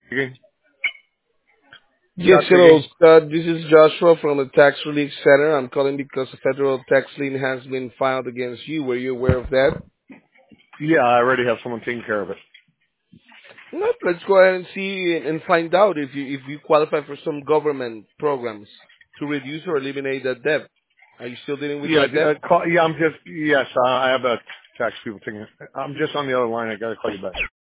Again? Yes, Josh hello, speaking. Scott. This is Joshua from the Tax Relief Center. I'm calling because a federal tax lien has been filed against you. Were you aware of that? Yeah, I already have someone taking care of it. No, let's go ahead and see and find out if you qualify for some government programs to reduce or eliminate that debt. Are you still dealing with Yeah, that debt? yes, I have a tax people taking it. I'm just on the other line. I got to call you back.